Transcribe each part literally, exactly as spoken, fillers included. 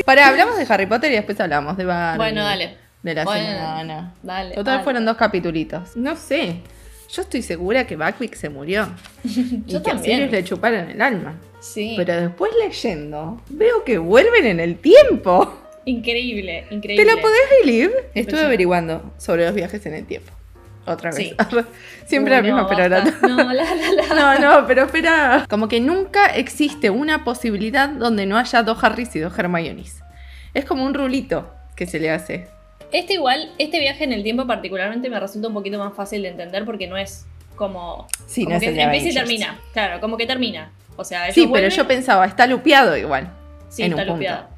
Pará, hablamos de Harry Potter y después hablamos de Barbie. Bueno, dale. De la Bueno, semana. Dale. Total dale. fueron dos capitulitos. No sé. Yo estoy segura que Buckbeak se murió. y Yo que a también. Sirius le chuparon el alma. Sí. Pero después leyendo, veo que vuelven en el tiempo. Increíble, increíble. ¿Te la podés believe? Estuve Impresionante. averiguando sobre los viajes en el tiempo. Otra vez. Sí. Siempre Uy, la misma, no, pero basta. ahora. No, la, la, la. No, no, pero espera. Como que nunca existe una posibilidad donde no haya dos Harrys y dos Hermiones. Es como un rulito que se le hace. Este igual, este viaje en el tiempo particularmente me resulta un poquito más fácil de entender porque no es como... Sí, como no es que el de empieza y Avengers. termina. Claro, como que termina. O sea, ellos Sí, pero vuelven- yo pensaba, está lupeado igual. Sí, en está un punto. lupeado.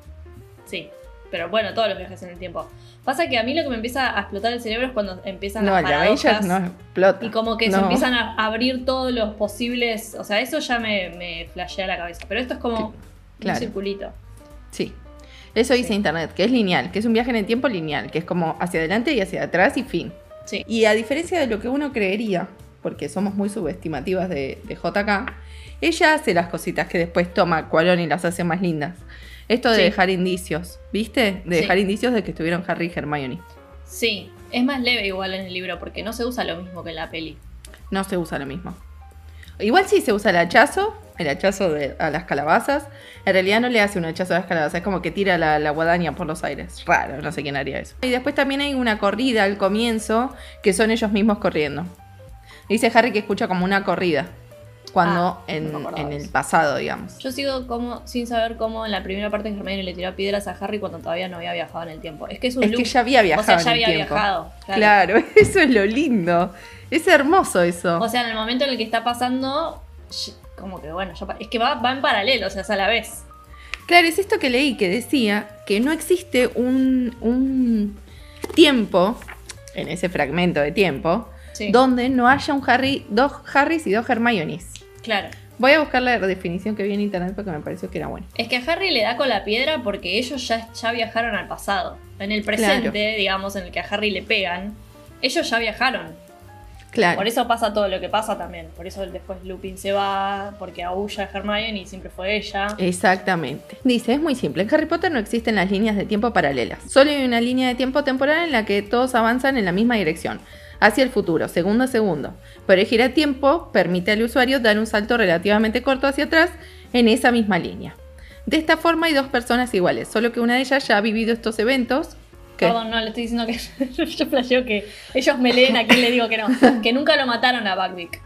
Sí, pero bueno, todos los viajes en el tiempo. Pasa que a mí lo que me empieza a explotar el cerebro es cuando empiezan No, las el de paradojas Avengers no explota. y como que se No. empiezan a abrir todos los posibles... O sea, eso ya me, me flashea la cabeza. Pero esto es como Claro. un circulito. Sí. Eso dice Sí. internet, que es lineal, que es un viaje en el tiempo lineal, que es como hacia adelante y hacia atrás y fin. Sí. Y a diferencia de lo que uno creería, porque somos muy subestimativas de, de J K, ella hace las cositas que después toma Cuarón y las hace más lindas. Esto de Sí. dejar indicios, ¿viste? De Sí. dejar indicios de que estuvieron Harry y Hermione. Sí, es más leve igual en el libro porque no se usa lo mismo que en la peli. No se usa lo mismo. Igual sí se usa el hachazo, el hachazo de, a las calabazas. En realidad no le hace un hachazo a las calabazas, es como que tira la, la guadaña por los aires. Raro, no sé quién haría eso. Y después también hay una corrida al comienzo, que son ellos mismos corriendo. Dice Harry que escucha como una corrida, cuando Ah, en, no me acordaba en de el eso. pasado, digamos. Yo sigo como sin saber cómo en la primera parte Hermione le tiró piedras a Harry cuando todavía no había viajado en el tiempo. Es que es un Es que loop. ya había viajado O sea, ya en el había tiempo. viajado. Claro. Claro, eso es lo lindo. Es hermoso eso. O sea, en el momento en el que está pasando, sh- como que bueno, ya pa- es que va, va en paralelo, o sea, es a la vez. Claro, es esto que leí que decía que no existe un, un tiempo, en ese fragmento de tiempo, Sí. donde no haya un Harry, dos Harrys y dos Hermiones. Claro. Voy a buscar la definición que vi en internet porque me pareció que era buena. Es que a Harry le da con la piedra porque ellos ya, ya viajaron al pasado. En el presente, Claro. digamos, en el que a Harry le pegan, ellos ya viajaron. Claro. Por eso pasa todo lo que pasa también. Por eso después Lupin se va, porque aúlla a Hermione y siempre fue ella. Exactamente. Dice, es muy simple. En Harry Potter no existen las líneas de tiempo paralelas. Solo hay una línea de tiempo temporal en la que todos avanzan en la misma dirección, hacia el futuro, segundo a segundo. Pero el giratiempo permite al usuario dar un salto relativamente corto hacia atrás en esa misma línea. De esta forma hay dos personas iguales, solo que una de ellas ya ha vivido estos eventos. ¿Qué? Perdón, no, le estoy diciendo que yo flasheo que ellos me leen, a quién le digo que no. Que nunca lo mataron a Buckbeak.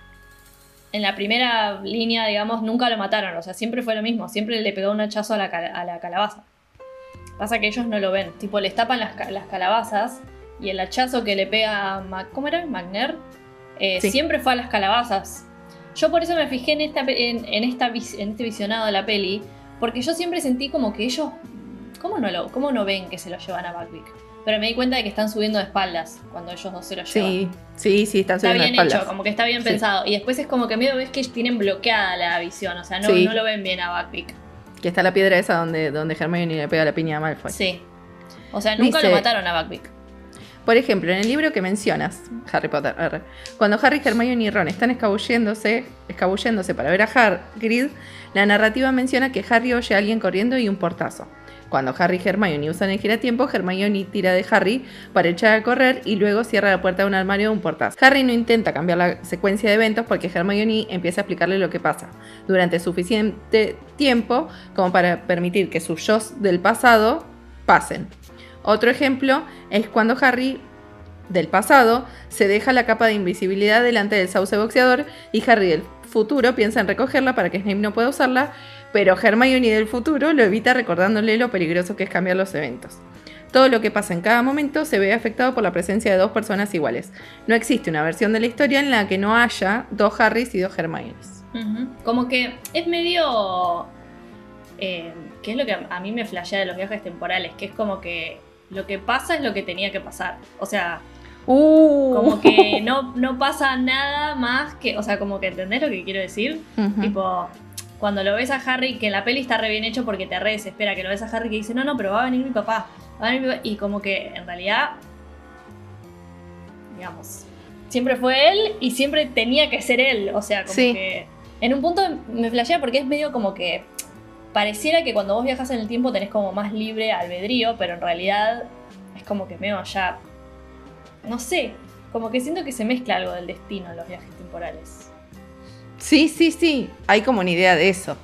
En la primera línea, digamos, nunca lo mataron. O sea, siempre fue lo mismo. Siempre le pegó un hachazo a la, cal- a la calabaza. Pasa que ellos no lo ven. Tipo, les tapan las, ca- las calabazas y el hachazo que le pega a Ma- ¿cómo era? Magner. Eh, Sí. Siempre fue a las calabazas. Yo por eso me fijé en, esta, pe- en, en, esta, vis- en este visionado de la peli. Porque yo siempre sentí como que ellos... ¿Cómo no, lo, ¿Cómo no ven que se lo llevan a Buckbeak? Pero me di cuenta de que están subiendo de espaldas cuando ellos dos se lo llevan. Sí, sí, sí, están Está subiendo bien espaldas. hecho, como que está bien Sí. pensado. Y después es como que medio ves que tienen bloqueada la visión. O sea, no, Sí. no lo ven bien a Buckbeak. Que está la piedra esa donde, donde Hermione le pega la piña a Malfoy. Sí. O sea, nunca Dice- lo mataron a Buckbeak. Por ejemplo, en el libro que mencionas, Harry Potter, R, cuando Harry, Hermione y Ron están escabulléndose, escabulléndose para ver a Hagrid, la narrativa menciona que Harry oye a alguien corriendo y un portazo. Cuando Harry y Hermione usan el giratiempo, Hermione tira de Harry para echar a correr y luego cierra la puerta de un armario de un portazo. Harry no intenta cambiar la secuencia de eventos porque Hermione empieza a explicarle lo que pasa durante suficiente tiempo como para permitir que sus yo del pasado pasen. Otro ejemplo es cuando Harry del pasado se deja la capa de invisibilidad delante del sauce boxeador y Harry del futuro piensa en recogerla para que Snape no pueda usarla, pero Hermione del futuro lo evita recordándole lo peligroso que es cambiar los eventos. Todo lo que pasa en cada momento se ve afectado por la presencia de dos personas iguales. No existe una versión de la historia en la que no haya dos Harrys y dos Hermiones. Ujú. Como que es medio... Eh, ¿qué es lo que a, a mí me flashea de los viajes temporales? Que es como que lo que pasa es lo que tenía que pasar. O sea, Uh. como que no, no pasa nada más que... O sea, como que ¿entendés lo que quiero decir? Ujú. Tipo, cuando lo ves a Harry, que en la peli está re bien hecho porque te re desespera, que lo ves a Harry que dice, no, no, pero va a venir mi papá. Va a venir mi papá. Y como que en realidad, digamos, siempre fue él y siempre tenía que ser él. O sea, como Sí. que en un punto me flashea porque es medio como que pareciera que cuando vos viajas en el tiempo tenés como más libre albedrío, pero en realidad es como que medio ya... No sé, como que siento que se mezcla algo del destino en los viajes temporales. Sí, sí, sí, hay como una idea de eso.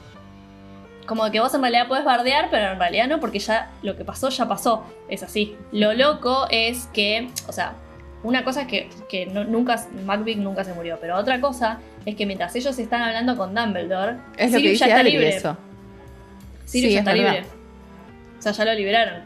Como que vos en realidad podés bardear, pero en realidad no, porque ya lo que pasó, ya pasó. Es así. Lo loco es que, o sea, una cosa es que, que no, nunca, Buckbeak nunca se murió, pero otra cosa es que mientras ellos están hablando con Dumbledore, es lo que Sirius ya dice está Adri libre. eso. Sirius Sí, ya es está verdad. libre. O sea, ya lo liberaron.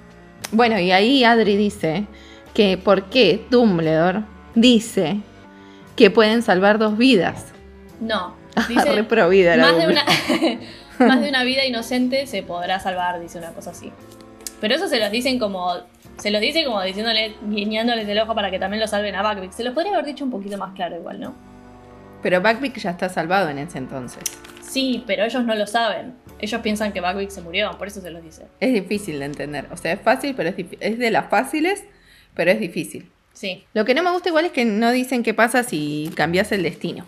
Bueno, y ahí Adri dice que por qué Dumbledore dice que pueden salvar dos vidas. No. Dice, Re pro vida era más, de Dumbledore. una, más de una vida inocente se podrá salvar, dice una cosa así. Pero eso se los dicen como... Se los dice como diciéndole, guiñándoles el ojo para que también lo salven a Buckbeak. Se los podría haber dicho un poquito más claro igual, ¿no? Pero Buckbeak ya está salvado en ese entonces. Sí, pero ellos no lo saben. Ellos piensan que Buckbeak se murió, por eso se los dice. Es difícil de entender. O sea, es fácil, pero es, difí- es de las fáciles, pero es difícil. Sí. Lo que no me gusta igual es que no dicen qué pasa si cambias el destino.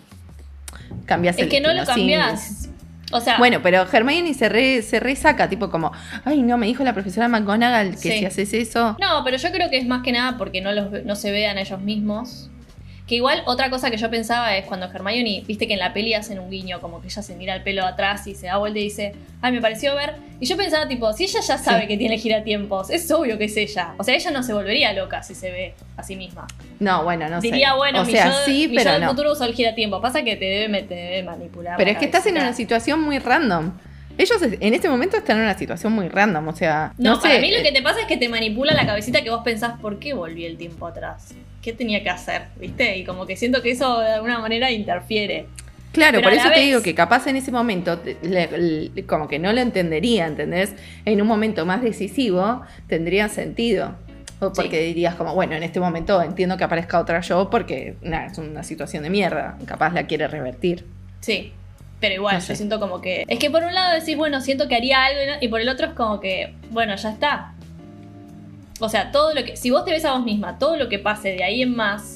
Cambias Es el que no destino. lo cambiás. Sí. O sea, Bueno, pero Hermione se, re, se resaca, tipo como, ay, no, me dijo la profesora McGonagall que Sí. si haces eso... no, pero yo creo que es más que nada porque no, los, ve- no se vean ellos mismos. Que igual otra cosa que yo pensaba es cuando Hermione, viste que en la peli hacen un guiño, como que ella se mira el pelo atrás y se da vuelta y dice, ay, me pareció ver. Y yo pensaba, tipo, si ella ya sabe Sí. que tiene giratiempos, es obvio que es ella. O sea, ella no se volvería loca si se ve a sí misma. No, bueno, no Diría, sé. bueno, o mi sea, yo, sí, mi pero yo del no. futuro usó el giratiempo. Pasa que te debe, me- te debe manipular. Pero la es que estás en cabecita. una situación muy random. Ellos es- en este momento están en una situación muy random, o sea, No, no, para sé. mí lo que te pasa es que te manipula la cabecita que vos pensás, ¿por qué volví el tiempo atrás? ¿Qué tenía que hacer? ¿Viste? Y como que siento que eso de alguna manera interfiere. Claro, pero por a la eso te vez- digo que capaz en ese momento, te- le- le- como que no lo entendería, ¿entendés? En un momento más decisivo tendría sentido. O porque Sí. dirías como, bueno, en este momento entiendo que aparezca otra yo porque nada, es una situación de mierda. Capaz la quiere revertir. Sí. Pero igual, No sé. yo siento como que... Es que por un lado decís, bueno, siento que haría algo y, no- y por el otro es como que, bueno, ya está. O sea, todo lo que... Si vos te ves a vos misma, todo lo que pase de ahí en más...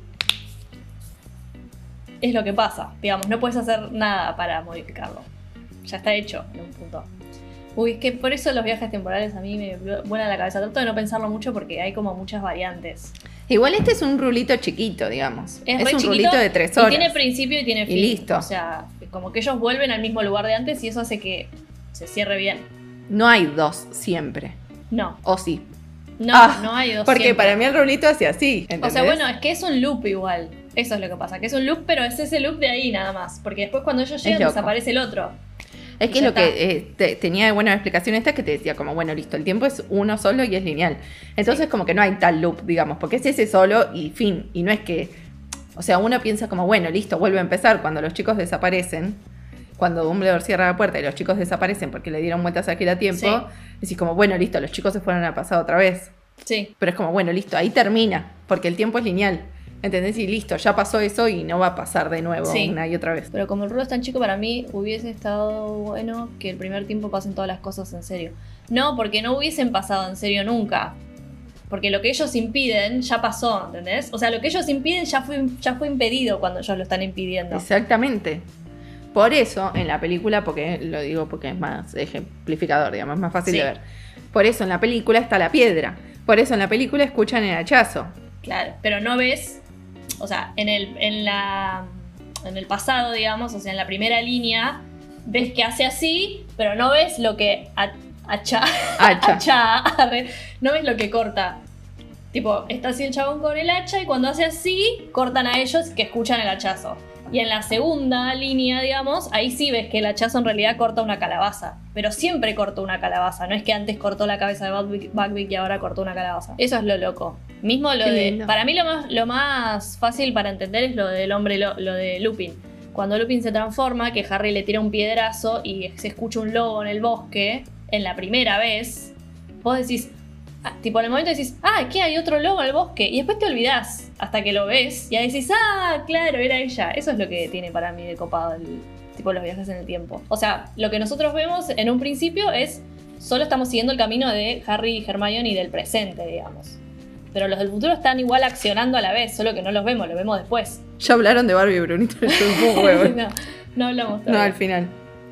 Es lo que pasa. Digamos, no puedes hacer nada para modificarlo. Ya está hecho en un punto. Uy, es que por eso los viajes temporales a mí me vuelan la cabeza. Trato de no pensarlo mucho porque hay como muchas variantes. Igual este es un rulito chiquito, digamos. Es, Es, re un chiquito rulito de tres y horas. tiene principio y tiene Y fin. listo. O sea, como que ellos vuelven al mismo lugar de antes y eso hace que se cierre bien. No hay dos siempre. No, O sí. no, Ah, no hay dos Porque siempre. para mí el rulito hace así. O ¿entendés? sea, bueno, es que es un loop igual. Eso es lo que pasa, que es un loop, pero es ese loop de ahí nada más. Porque después cuando ellos llegan loco. desaparece el otro. Es y que ya lo está. que eh, te- tenía de buena explicación esta que te decía como, bueno, listo, el tiempo es uno solo y es lineal. Entonces Sí. como que no hay tal loop, digamos, porque es ese solo y fin. Y no es que, o sea, uno piensa como, bueno, listo, vuelve a empezar cuando los chicos desaparecen. Cuando Dumbledore cierra la puerta y los chicos desaparecen porque le dieron vueltas aquí a tiempo, Sí. decís como, bueno, listo, los chicos se fueron al pasado otra vez. Sí, Pero es como, bueno, listo, ahí termina, porque el tiempo es lineal. ¿Entendés? Y listo, ya pasó eso y no va a pasar de nuevo Sí. una y otra vez. pero como el rulo es tan chico, para mí hubiese estado bueno que el primer tiempo pasen todas las cosas en serio. No, porque no hubiesen pasado en serio nunca. Porque lo que ellos impiden ya pasó, ¿entendés? O sea, lo que ellos impiden ya fue, ya fue impedido cuando ellos lo están impidiendo. Exactamente. Por eso, en la película, porque lo digo porque es más ejemplificador, digamos, es más fácil Sí. de ver. Por eso en la película está la piedra. Por eso en la película escuchan el hachazo. Claro, pero no ves, o sea, en el, en la, en el pasado, digamos, o sea, en la primera línea, ves que hace así, pero no ves lo que ha- hacha, Hacha. hacha, arre, no ves lo que corta. Tipo, está así el chabón con el hacha y cuando hace así, cortan a ellos que escuchan el hachazo. Y en la segunda línea, digamos, ahí sí ves que el hachazo en realidad corta una calabaza. Pero siempre cortó una calabaza. No es que antes cortó la cabeza de Buckbeak Buckbeak y ahora cortó una calabaza. Eso es lo loco. Mismo lo Qué de... lindo. Para mí lo más, lo más fácil para entender es lo del hombre, lo, lo de Lupin. Cuando Lupin se transforma, que Harry le tira un piedrazo y se escucha un lobo en el bosque, en la primera vez, vos decís... ah, tipo, en el momento decís, ah, ¿qué? Hay otro lobo en el bosque. Y después te olvidás hasta que lo ves. Y ahí decís, ah, claro, era ella. Eso es lo que tiene para mí de copado el, tipo los viajes en el tiempo. O sea, lo que nosotros vemos en un principio es, solo estamos siguiendo el camino de Harry y Hermione y del presente, digamos. Pero los del futuro están igual accionando a la vez, solo que no los vemos, los vemos después. Ya hablaron de Barbie y Brunito, le chupó un huevo. no, no hablamos No, todavía. al final.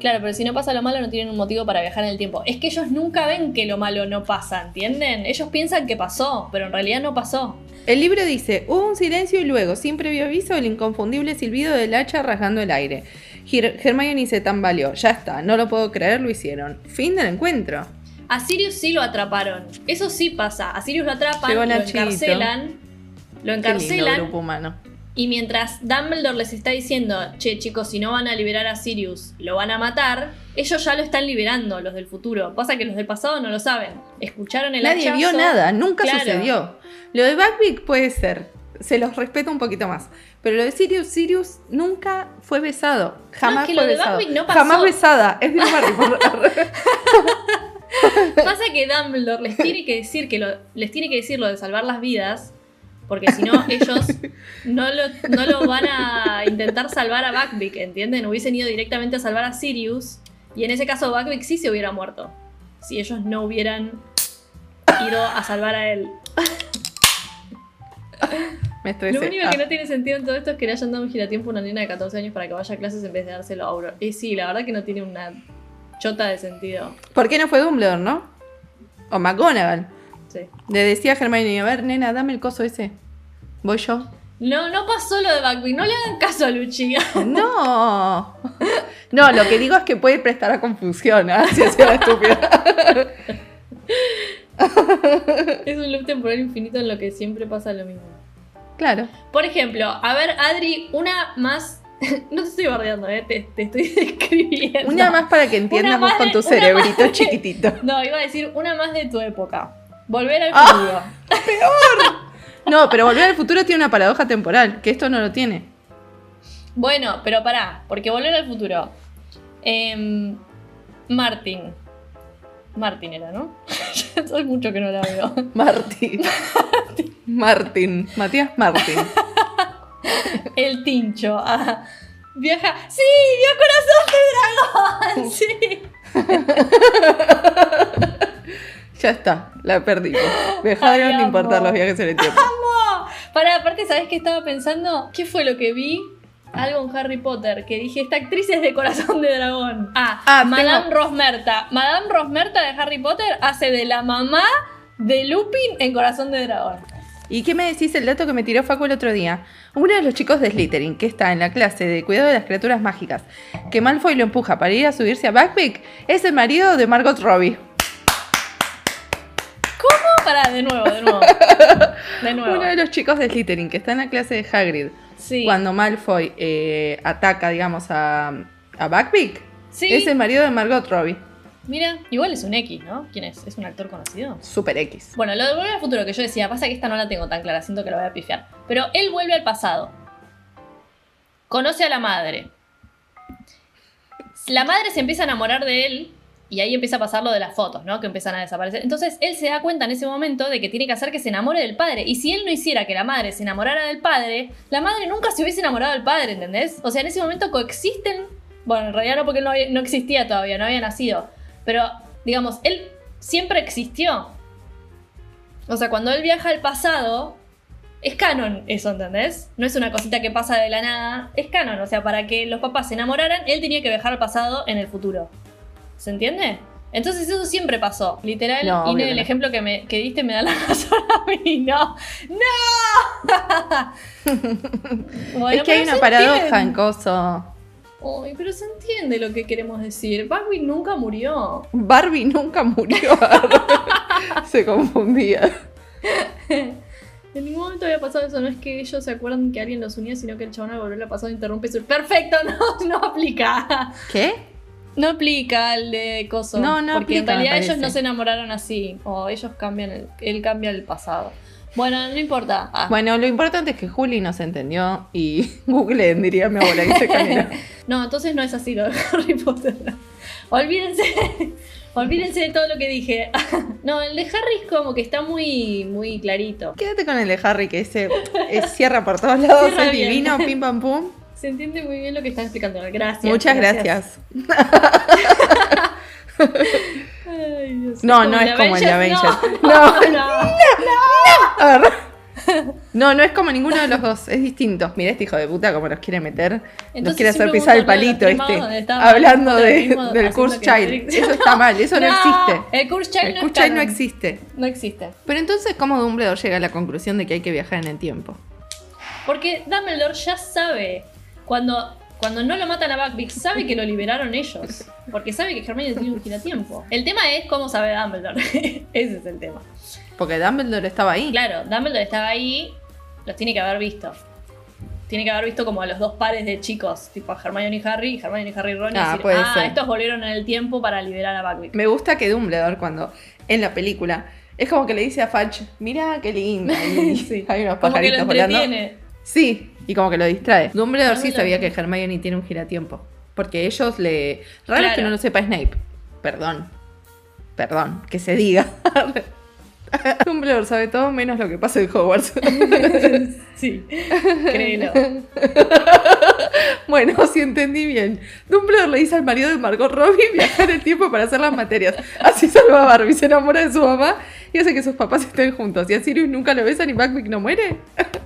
Claro, pero si no pasa lo malo no tienen un motivo para viajar en el tiempo. Es que ellos nunca ven que lo malo no pasa, ¿entienden? Ellos piensan que pasó, pero en realidad no pasó. El libro dice, hubo un silencio y luego, sin previo aviso, el inconfundible silbido del hacha rasgando el aire. Her- Hermione se tambaleó. Ya está, no lo puedo creer, lo hicieron. Fin del encuentro. A Sirius sí lo atraparon. Eso sí pasa. A Sirius lo atrapan, Llegó lo Nachito. encarcelan. Lo Qué lindo encarcelan. grupo humano. Y mientras Dumbledore les está diciendo, che, chicos, si no van a liberar a Sirius, lo van a matar, ellos ya lo están liberando, los del futuro. Pasa que los del pasado no lo saben. Escucharon el Nadie hachazo. vio nada, nunca Claro. sucedió. Lo de Buckbeak puede ser, se los respeto un poquito más. Pero lo de Sirius, Sirius nunca fue besado. Jamás es que fue lo de besado. Buckbeak no pasó. Jamás besada, es de Harry Potter. Pasa que Dumbledore les tiene que decir que lo, les tiene que decir lo de salvar las vidas, porque si no ellos no lo, no lo van a intentar salvar a Buckbeak, ¿entienden? Hubiesen ido directamente a salvar a Sirius y en ese caso Buckbeak sí se hubiera muerto si ellos no hubieran ido a salvar a él. Me estresé. Lo único Ah. que no tiene sentido en todo esto es que le hayan dado un giratiempo a una nena de catorce años para que vaya a clases en vez de dárselo a Aurora. Y sí, la verdad que no tiene una chota de sentido. ¿Por qué no fue Dumbledore, no? O McGonagall. Sí. Le decía a Hermione, a ver, nena, dame el coso ese. Voy yo. No, no pasó lo de Buckbeak, no le hagan caso a Luchi. No. No, lo que digo es que puede prestar a confusión, ¿ah? Si es una estúpida. Es un loop temporal infinito en lo que siempre pasa lo mismo. Claro. Por ejemplo, a ver, Adri, una más. No te estoy bardeando, ¿eh? te, te estoy describiendo. Una más para que entiendas Una vos más con de- tu una cerebrito más de- chiquitito. No, iba a decir una más de tu época. Volver al Ah. futuro. No, pero Volver al Futuro tiene una paradoja temporal, que esto no lo tiene. Bueno, pero pará, porque volver al futuro. Em, Martin. Martin era, ¿no? Ya hace mucho que no la veo. Martín. Martín. Matías Martín. El Tincho. Ah, viaja. ¡Sí! ¡Vio Corazón de Dragón! ¡Sí! Ya está, la perdimos. Dejaron Ay, de importar amo. los viajes en el tiempo. Para, aparte, ¿sabes qué estaba pensando? ¿Qué fue lo que vi? Algo en Harry Potter, que dije, esta actriz es de Corazón de Dragón. Ah, Ah, Madame tengo- Rosmerta. Madame Rosmerta de Harry Potter hace de la mamá de Lupin en Corazón de Dragón. ¿Y qué me decís el dato que me tiró Facu el otro día? Uno de los chicos de Slytherin, que está en la clase de cuidado de las criaturas mágicas, que Malfoy lo empuja para ir a subirse a Buckbeak, es el marido de Margot Robbie. ¿Cómo? Pará, de nuevo, de nuevo. De nuevo. Uno de los chicos de Slytherin, que está en la clase de Hagrid, Sí. cuando Malfoy eh, ataca, digamos, a, a Buckbeak, Sí. es el marido de Margot Robbie. Mira, igual es un X, ¿no? ¿Quién es? ¿Es un actor conocido? Super X. Bueno, lo de Volver al Futuro que yo decía, pasa que esta no la tengo tan clara, siento que la voy a pifiar. Pero él vuelve al pasado. Conoce a la madre. La madre se empieza a enamorar de él y ahí empieza a pasar lo de las fotos, ¿no? Que empiezan a desaparecer. Entonces él se da cuenta en ese momento de que tiene que hacer que se enamore del padre. Y si él no hiciera que la madre se enamorara del padre, la madre nunca se hubiese enamorado del padre, ¿entendés? O sea, en ese momento coexisten. Bueno, en realidad no, porque él no, había- no existía todavía, no había nacido. Pero, digamos, él siempre existió. O sea, cuando él viaja al pasado, es canon eso, ¿entendés? No es una cosita que pasa de la nada, es canon. O sea, para que los papás se enamoraran, él tenía que viajar al pasado en el futuro. ¿Se entiende? Entonces eso siempre pasó, literal. No, y obvio el que no. ejemplo que, me, que diste me da la razón a mí, no. ¡No! Bueno, es que hay pero una se paradoja entiende. en coso. Ay, pero se entiende lo que queremos decir. Buckbeak nunca murió. Barbie nunca murió. Se confundía. En ningún momento había pasado eso. No es que ellos se acuerdan que alguien los unía, sino que el chabón al volver al pasado interrumpe su... ¡Perfecto! No, no aplica. ¿Qué? No aplica el de coso. No, no porque aplica, en me realidad ellos parece. no se enamoraron así. O ellos cambian, el, él cambia el pasado. Bueno, no importa. Ah. Bueno, lo importante es que Juli nos entendió y Google diría mi abuela que se camina. No, entonces no es así lo de Harry Potter. Olvídense. Olvídense de todo lo que dije. No, el de Harry es como que está muy, muy clarito. Quédate con el de Harry, que ese es, cierra por todos lados, Cierra es bien. divino, pim pam pum. Se entiende muy bien lo que están explicando. Gracias. Muchas gracias. Ay, Dios. No, no es como el de Avengers, Avengers. No, no, no. A ver. No, no es como ninguno de los dos, es distinto. Mira este hijo de puta como nos quiere meter, Entonces, nos quiere hacer siempre pisar el hubo un torneo de palito los primados donde este, estaba hablando el de, mismo del haciendo Curse que Child. Felix- Eso está mal, eso no, No, existe. el Curse Child El no Curse es Child no canon. existe. No existe. Pero entonces, ¿cómo Dumbledore llega a la conclusión de que hay que viajar en el tiempo? Porque Dumbledore ya sabe, cuando, cuando no lo matan a Buckbeak, sabe que lo liberaron ellos. Porque sabe que Hermione tiene un giratiempo. El tema es cómo sabe Dumbledore. Ese es el tema. Porque Dumbledore estaba ahí. Claro, Dumbledore estaba ahí, los tiene que haber visto. Tiene que haber visto como a los dos pares de chicos, tipo a Hermione y Harry, y Hermione y Harry y Ron, y Ah, decir, puede ah, ser. estos volvieron en el tiempo para liberar a Buckbeak. Me gusta que Dumbledore, cuando en la película, es como que le dice a Fudge, mira qué linda. Y Sí. hay unos Como que lo pajaritos volando. entretiene. Sí, y como que lo distrae. Dumbledore sí Dumbledore- sabía que Hermione tiene un giratiempo. Porque ellos le... Raro es que Claro. no lo sepa Snape. Perdón. Perdón, que se diga. Dumbledore sabe todo menos lo que pasa en Hogwarts. Sí, créelo. Bueno, si entendí bien. Dumbledore le dice al marido de Margot Robbie viajar el tiempo para hacer las materias. Así salva a Barbie, se enamora de su mamá y hace que sus papás estén juntos. Y a Sirius nunca lo besan y Buckbeak no muere.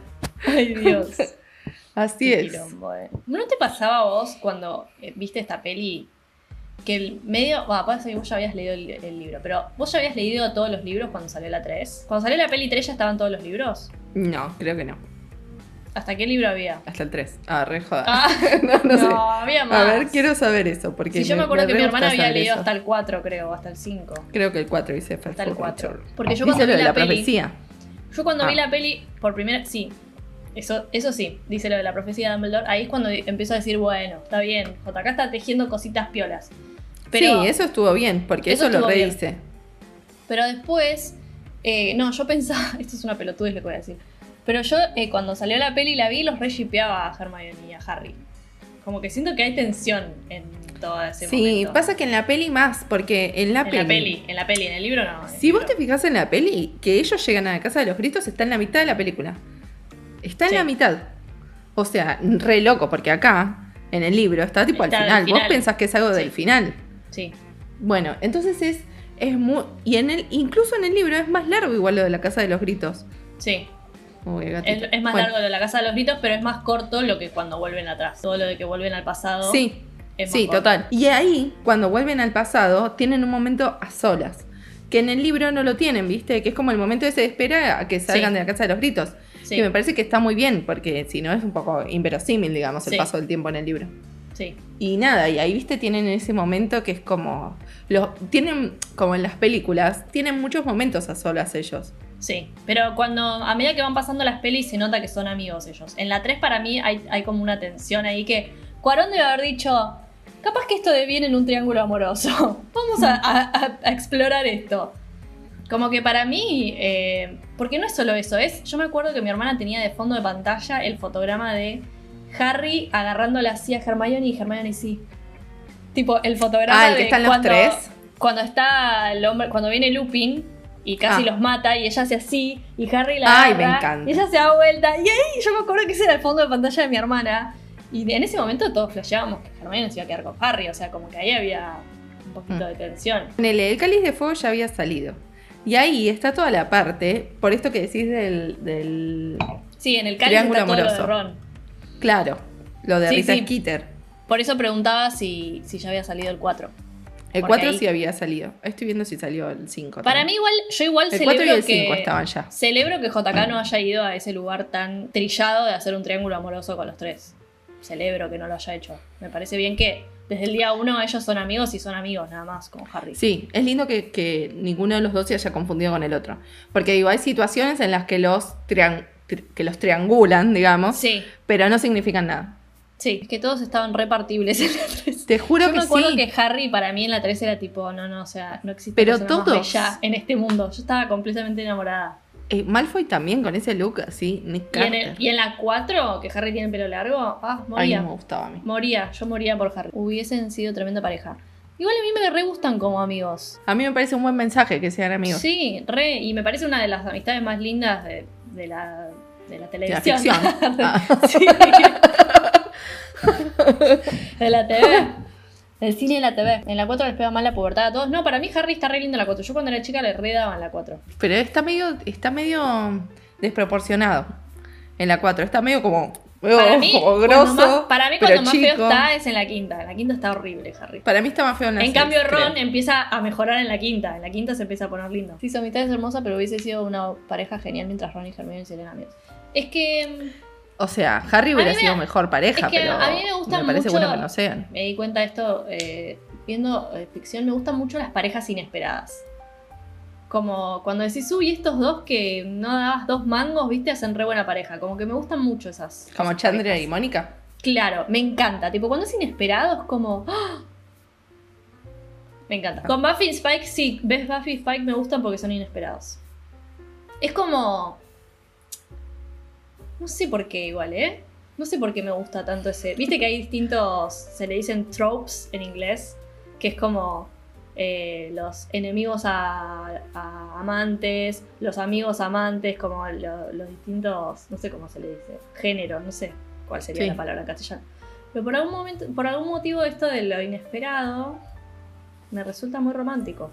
Ay, Dios. Así Qué es. quilombo, eh. ¿No te pasaba a vos cuando eh, viste esta peli que el medio... Bueno, pasa que vos ya habías leído el, el libro, pero ¿vos ya habías leído todos los libros cuando salió la tres? Cuando salió la peli tres ya estaban todos los libros. No, creo que no. ¿Hasta qué libro había? Hasta el tres. Ah, re joda. Ah, no, no, no, sé. había más. A ver, quiero saber eso. Porque Sí, yo me acuerdo que re mi gusta hermana había saber leído eso. hasta el cuatro, creo, o hasta el cinco. Creo que el cuatro dice Hasta el cuatro. Porque yo Dice cuando lo vi de la, la peli... profecía. Yo cuando Ah. vi la peli por primera... Sí, eso, eso sí, dice lo de la profecía de Dumbledore. Ahí es cuando empiezo a decir, bueno, está bien, J K está tejiendo cositas piolas. Pero, Sí, eso estuvo bien, porque Eso eso, lo estuvo bien. redice. pero después... eh, no, yo pensaba... Esto es una pelotudez lo que voy a decir. Pero yo eh, cuando salió la peli la vi, los re shippeaba a Hermione y a Harry. Como que siento que hay tensión en todo ese Sí, momento. pasa que en la peli más, porque en la En peli... la peli, en la peli, en el libro no. en el Si vos libro. te fijas en la peli, que ellos llegan a la casa de los gritos está en la mitad de la película. Está en Sí. la mitad. O sea, re loco, porque acá, en el libro, está tipo Está al al final. final. Vos pensás que es algo Sí. del final. Sí, Bueno, entonces es, es muy... Y en el, incluso en el libro es más largo igual lo de la casa de los gritos. sí. Uy, el gatito. Es, es más Bueno, largo lo de la casa de los gritos, pero es más corto lo que cuando vuelven atrás. Todo lo de que vuelven al pasado. Sí, es más sí, corto. total. Y ahí, cuando vuelven al pasado, tienen un momento a solas. Que en el libro no lo tienen, ¿viste? Que es como el momento ese de espera a que salgan Sí. de la casa de los gritos. Sí, Que me parece que está muy bien, porque si no es un poco inverosímil, digamos, el Sí. paso del tiempo en el libro. sí. Y nada, y ahí, viste, tienen ese momento que es como... Los, tienen, como en las películas, tienen muchos momentos a solas ellos. Sí, pero cuando a medida que van pasando las pelis se nota que son amigos ellos. En la tres para mí hay, hay como una tensión ahí que Cuarón debe haber dicho, capaz que esto deviene en un triángulo amoroso. Vamos a, a- a- a explorar esto. Como que para mí, eh, porque no es solo eso, es, yo me acuerdo que mi hermana tenía de fondo de pantalla el fotograma de Harry agarrándola así a Hermione y Hermione sí. Tipo, el fotograma Ah, el que de están los cuando, tres. cuando está el hombre, cuando viene Lupin y casi Ah. los mata y ella hace así y Harry la Ay, agarra me encanta. y ella se da vuelta y ahí yo me acuerdo que ese era el fondo de pantalla de mi hermana y en ese momento todos flasheábamos que Hermione se iba a quedar con Harry, o sea, como que ahí había un poquito Mm. de tensión. En el, el cáliz de fuego ya había salido. Y ahí está toda la parte, por esto que decís del... del Sí, en el cáliz Triángulo está todo lo de amoroso. Ron. claro, lo de Sí, Rita sí. Skeeter. Por eso preguntaba si, si ya había salido el cuatro. El Porque cuatro ahí- sí había salido. Estoy viendo si salió el cinco. Para mí igual, yo igual el cuatro y celebro el cinco que estaban ya. celebro que J K no haya ido a ese lugar tan trillado de hacer un triángulo amoroso con los tres. Celebro que no lo haya hecho. Me parece bien que desde el día uno ellos son amigos y son amigos nada más, como Harry. Sí, es lindo que, que ninguno de los dos se haya confundido con el otro. Porque digo, hay situaciones en las que los, trian- tri- que los triangulan, digamos, Sí, pero no significan nada. sí, que todos estaban repartibles en la tres. Te juro Yo que me acuerdo sí. que Harry para mí en la tres era tipo, no, no, o sea, no existe Pero persona más todos. bella en este mundo. Yo estaba completamente enamorada. Eh, Malfoy también con ese look así, Nick Y en, Carter. el- y en la cuatro, que Harry tiene el pelo largo, ah, Ay, moría. no me gustaba a mí. Moría, yo moría por Harry. Hubiesen sido tremenda pareja. Igual a mí me re gustan como amigos. A mí me parece un buen mensaje que sean amigos. Sí, re, y me parece una de las amistades más lindas de, de la, de la De la televisión. ficción. Ah. Sí. De la T V. Del cine y la T V. En la cuatro les pega más la pubertad a todos. No, para mí Harry está re lindo en la cuatro. Yo cuando era chica le re daba en la cuatro. Pero está medio, está medio desproporcionado. En la cuatro está medio como, medio Para mí, como cuando grosso, más, para mí pero cuando más feo chico. está es en la quinta. En la quinta está horrible, Harry. Para mí está más feo en la En seis, cambio, Ron creo. empieza a mejorar en la quinta. En la quinta se empieza a poner lindo. Sí, su amistad es hermosa, pero hubiese sido una pareja genial mientras Ron y Hermione eran amigos. Es que O sea, Harry hubiera A mí me- sido mejor pareja, es que pero a mí me gusta parece mucho- bueno que no sean. me di cuenta de esto eh, viendo eh, ficción. Me gustan mucho las parejas inesperadas. Como cuando decís, uy, estos dos que no dabas dos mangos, viste, hacen re buena pareja. Como que me gustan mucho esas. Como esas Chandler parejas. y Mónica. Claro, me encanta. Tipo, cuando es inesperado es como. ¡ah! Me encanta. Con Buffy y Spike, sí. Ves, Buffy y Spike me gustan porque son inesperados. Es como. No sé por qué igual, ¿eh? No sé por qué me gusta tanto ese. Viste que hay distintos. Se le dicen tropes en inglés. Que es como. eh, los enemigos a, a amantes. Los amigos amantes. Como lo- los distintos. No sé cómo se le dice. Géneros, no sé cuál sería Sí. la palabra en castellano. Pero por algún momento, por algún motivo esto de lo inesperado me resulta muy romántico.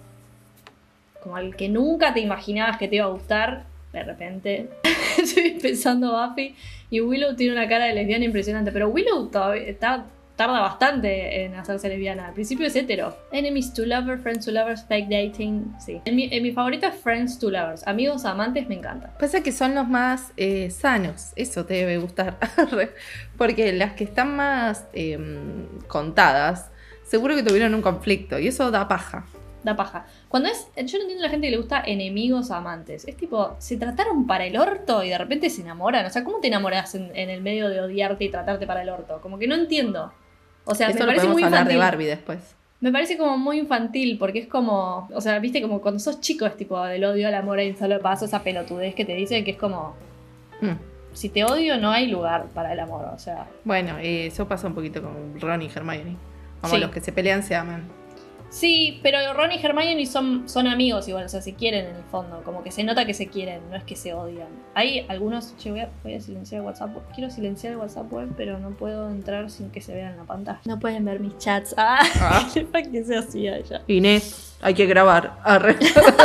Como al que nunca te imaginabas que te iba a gustar, de repente estoy pensando Buffy y Willow tiene una cara de lesbiana impresionante, pero Willow todavía está, tarda bastante en hacerse lesbiana. Al principio es hetero. Enemies to lovers, friends to lovers, fake dating, sí. En mi, en mi favorito es friends to lovers, amigos amantes me encanta. Pasa que son los más eh, sanos, eso te debe gustar. Porque las que están más eh, contadas, seguro que tuvieron un conflicto y eso da paja. Da paja. Cuando es. Yo no entiendo a la gente que le gusta enemigos amantes. Es tipo, se trataron para el orto y de repente se enamoran. O sea, ¿cómo te enamoras en, en el medio de odiarte y tratarte para el orto? Como que no entiendo. O sea, Eso me lo parece podemos muy hablar infantil. de Barbie después. Me parece como muy infantil porque es como. O sea, viste, como cuando sos chico es tipo del odio al amor hay un solo paso, esa pelotudez que te dicen que es como. Mm. Si te odio, no hay lugar para el amor. O sea. Bueno, eh, eso pasa un poquito con Ron y Hermione. Como Sí. los que se pelean se aman. Sí, pero Ron y Hermione son, son amigos igual, o sea, se quieren en el fondo, como que se nota que se quieren, no es que se odian. Hay algunos, che, voy a, voy a silenciar el WhatsApp, quiero silenciar el WhatsApp web, pero no puedo entrar sin que se vea en la pantalla. No pueden ver mis chats. Ah, Ah. ¿qué se hacía ella? Inés, hay que grabar. Arre.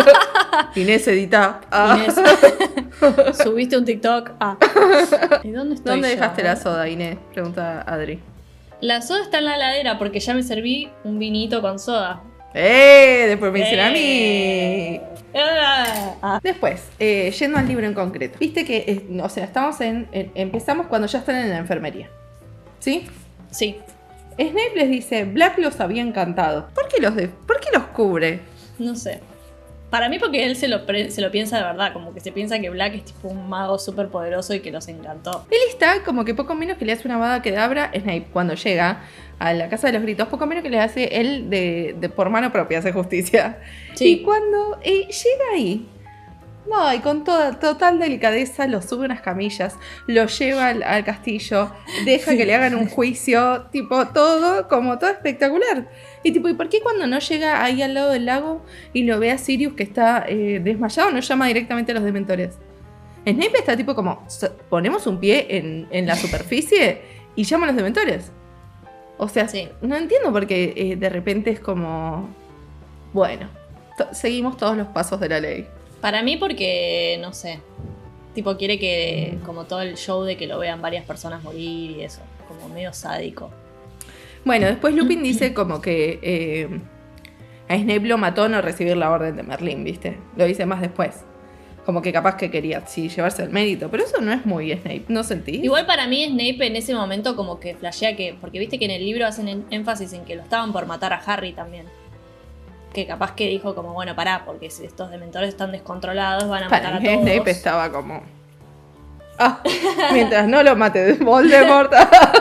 Inés, edita. Ah. Inés, subiste un TikTok. Ah. ¿Y dónde estoy ¿Dónde yo? dejaste la soda, Inés? Pregunta Adri. La soda está en la heladera porque ya me serví un vinito con soda. ¡Eh! Después me dicen a mí. Eh. Ah. Ah. Después, eh, yendo al libro en concreto. Viste que, eh, o sea, estamos en, en- empezamos cuando ya están en la enfermería. ¿Sí? Sí. Snape les dice, Black los había encantado. ¿Por qué los, de, ¿por qué los cubre? No sé. Para mí porque él se lo, pre- se lo piensa de verdad, como que se piensa que Black es tipo un mago súper poderoso y que los encantó. Él está como que poco menos que le hace una vada kedabra Snape cuando llega a la Casa de los Gritos. Poco menos que le hace él de, de por mano propia, hace justicia. Y cuando eh, llega ahí, no, y con toda total delicadeza lo sube unas camillas, lo lleva al, al castillo, deja que le hagan un juicio, tipo todo, como todo espectacular. Y tipo, ¿y por qué cuando no llega ahí al lado del lago y lo ve a Sirius que está eh, desmayado, no llama directamente a los dementores? Snape está tipo como, so- ponemos un pie en, en la superficie y llama a los dementores. O sea, Sí. no entiendo por qué eh, de repente es como, bueno, to- seguimos todos los pasos de la ley. Para mí porque, no sé, tipo quiere que, como todo el show de que lo vean varias personas morir y eso, como medio sádico. Bueno, después Lupin dice como que eh, a Snape lo mató no recibir la orden de Merlín, ¿viste? Lo dice más después. Como que capaz que quería, sí, llevarse el mérito. Pero eso no es muy Snape, ¿no sentís? Igual para mí Snape en ese momento como que flashea que, porque viste que en el libro hacen en- énfasis en que lo estaban por matar a Harry también. Que capaz que dijo como, bueno, pará, porque si estos dementores están descontrolados van a matar Para a mí todos. Snape estaba como... Ah, mientras no lo mate Voldemort.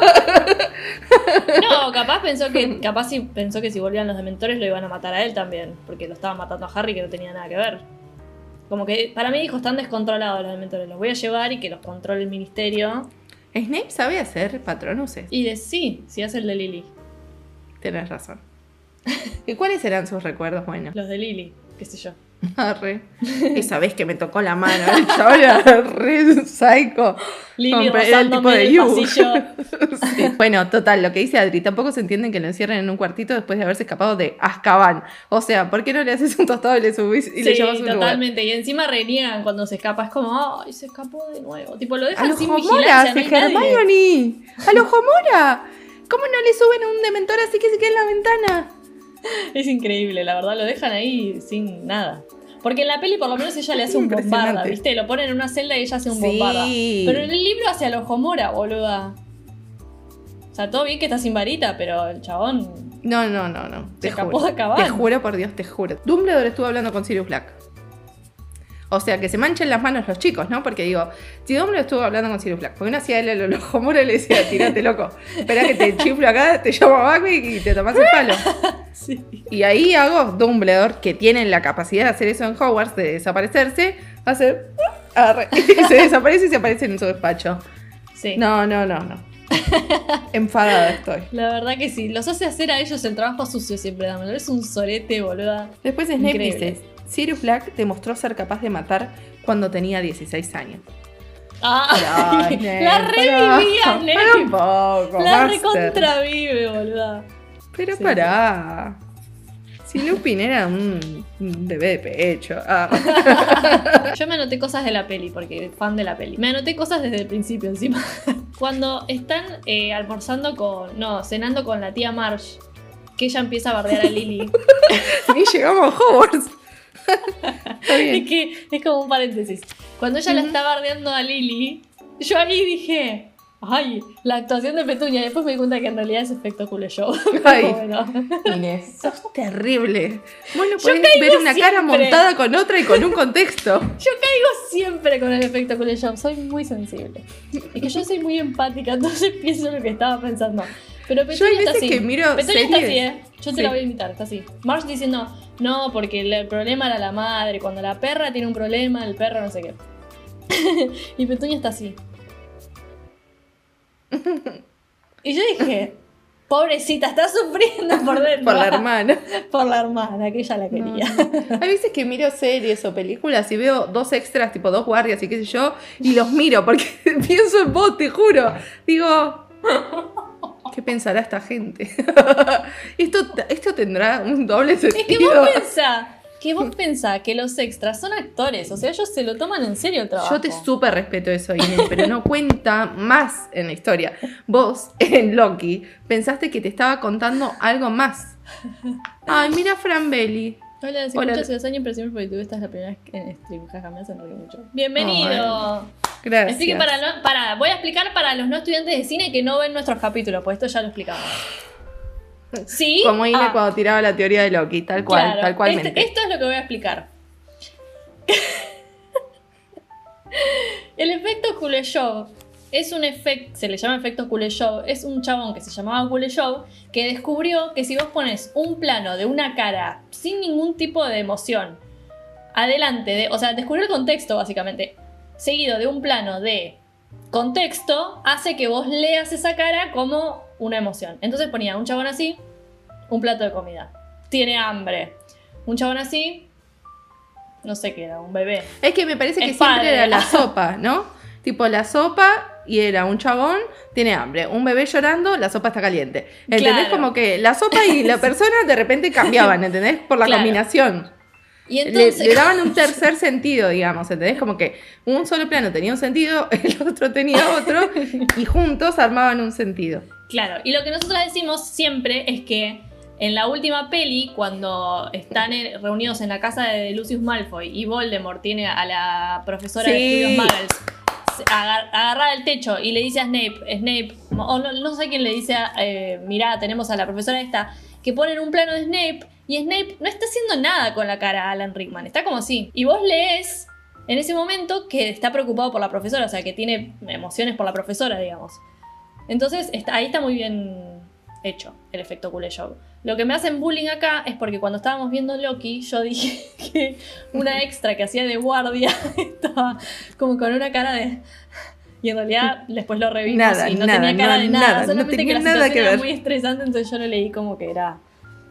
No, capaz pensó que, capaz sí pensó que si volvían los dementores lo iban a matar a él también, porque lo estaban matando a Harry que no tenía nada que ver. Como que para mí dijo, están descontrolados los dementores, los voy a llevar y que los controle el ministerio. Snape sabe hacer patronuses. Y de sí, si hace el de Lily. Tenés razón. ¿Y cuáles serán sus recuerdos buenos? Los de Lily, qué sé yo. Arre. Esa vez que me tocó la mano, el chabón era re psycho. Lily Como, era el tipo rozándome de en el You. pasillo. Sí. Bueno, total, lo que dice Adri, tampoco se entienden que lo encierren en un cuartito después de haberse escapado de Azkaban. O sea, ¿por qué no le haces un tostado y le subís y le Sí, llevas un lugar? totalmente. Y encima reniegan cuando se escapa. Es como, ay, se escapó de nuevo. Tipo, lo A dejan los sin Homora, vigilancia. No hay nadie. Hermione. A los Homora. ¿Cómo no le suben a un dementor así que se queda en la ventana? Es increíble, la verdad. Lo dejan ahí sin nada. Porque en la peli por lo menos ella le hace un Impresionante. bombarda, ¿viste? Lo ponen en una celda y ella hace un Sí. bombarda. Pero en el libro hace a los Homora, boluda. O sea, todo bien que está sin varita, pero el chabón No, no, no, no. se Te escapó juro. de Azkaban. Te juro, por Dios, te juro. Dumbledore estuvo hablando con Sirius Black. O sea, que se manchen las manos los chicos, ¿no? Porque digo, si Dumbledore estuvo hablando con Sirius Black, porque no hacía él el ojo Homora y le decía, tirate loco. Esperá que te chiflo acá, te llamo a Buckbeak y te tomás el palo. Sí. Y ahí hago Dumbledore, que tiene la capacidad de hacer eso en Hogwarts, de desaparecerse, hace... arre, y se desaparece y se aparece en su despacho. Sí. No, no, no, no. Enfadada estoy. La verdad que sí. Los hace hacer a ellos el trabajo sucio siempre, Dumbledore. Es un sorete, boluda. Después Snape Increíble. dice, Sirius Black demostró ser capaz de matar cuando tenía dieciséis años. Ah, Pará, Snape, la revivía, pará, Snape. pará un poco, La Master. recontravive, boluda. Pero Sí, pará. Si Lupin era un un bebé de pecho. Ah. Yo me anoté cosas de la peli, porque fan de la peli. Me anoté cosas desde el principio encima. Cuando están eh, almorzando con... No, cenando con la tía Marge, que ella empieza a bardear a Lily. Ni llegamos a Hogwarts. Está bien. Es que es como un paréntesis. Cuando ella la está bardeando a Lily, yo ahí dije... Ay, la actuación de Petunia. Después me di cuenta que en realidad es efecto cool show. Ay. Bueno. Inés, sos terrible. Vos no Yo podés caigo ver una cara siempre. montada con otra y con un contexto. Yo caigo siempre con el efecto cool show. Soy muy sensible. Es que yo soy muy empática, entonces pienso lo que estaba pensando. Pero Yo Petunia hay está veces así. que miro Petunia está así, series. ¿eh? Yo te Sí. la voy a imitar, está así. Marge diciendo, no, porque el, el problema era la madre. Cuando la perra tiene un problema, el perro no sé qué. Y Petunia está así. Y yo dije, pobrecita, está sufriendo por dentro. Por la hermana. Por la hermana, que ella la quería. No. Hay veces que miro series o películas y veo dos extras, tipo dos guardias y qué sé yo, y los miro porque pienso en vos, te juro. Digo, ¿qué pensará esta gente? esto, esto tendrá un doble sentido. Es que vos pensás, que vos pensás que los extras son actores, o sea, ellos se lo toman en serio el trabajo. Yo te súper respeto eso, Inés, pero no cuenta más en la historia. Vos, en Loki, pensaste que te estaba contando algo más. Ay, mira Fran Belli. Hola, si Hola. escuchas hace dos años, pero siempre por YouTube, esta es la primera vez que en stream. Jaja, me hace reír mucho. ¡Bienvenido! Gracias. Explique para, no- para, voy a explicar para los no estudiantes de cine que no ven nuestros capítulos, pues esto ya lo explicamos. Sí. Como Inés Ah, cuando tiraba la teoría de Loki, tal cual, claro, tal cual. este- esto es lo que voy a explicar. El efecto Kuleshov es un efecto, se le llama efecto Kuleshov, es un chabón que se llamaba Kuleshov que descubrió que si vos pones un plano de una cara sin ningún tipo de emoción adelante, de, o sea, descubrió el contexto básicamente, seguido de un plano de contexto, hace que vos leas esa cara como una emoción. Entonces ponía un chabón así, un plato de comida, tiene hambre. Un chabón así, no sé qué era, un bebé. Es que me parece que Es siempre padre. era la sopa, ¿no? Tipo la sopa y era un chabón, tiene hambre. Un bebé llorando, la sopa está caliente. ¿Entendés? Claro. Como que la sopa y la persona de repente cambiaban, ¿entendés? Por la Claro. combinación. Y Le, entonces, le daban un tercer sentido, digamos, ¿entendés? Como que un solo plano tenía un sentido, el otro tenía otro, y juntos armaban un sentido. claro, y lo que nosotros decimos siempre es que en la última peli, cuando están en- reunidos en la casa de Lucius Malfoy y Voldemort tiene a la profesora de Sí. estudios Muggles se- agar- agarrada al techo y le dice a Snape, Snape, o no, no sé quién le dice, a, eh, mirá, tenemos a la profesora esta, que ponen un plano de Snape y Snape no está haciendo nada con la cara a Alan Rickman, está como así. Y vos lees en ese momento que está preocupado por la profesora, o sea, que tiene emociones por la profesora, digamos. Entonces, está, ahí está muy bien hecho el efecto Kuleshov. Lo que me hacen bullying acá es porque cuando estábamos viendo Loki, yo dije que una extra que hacía de guardia estaba como con una cara de... Y en realidad después lo revimos Nada, y no nada, tenía cara no, de nada. nada, no Solamente tenía que la nada situación que era ver. muy estresante, entonces yo lo leí como que era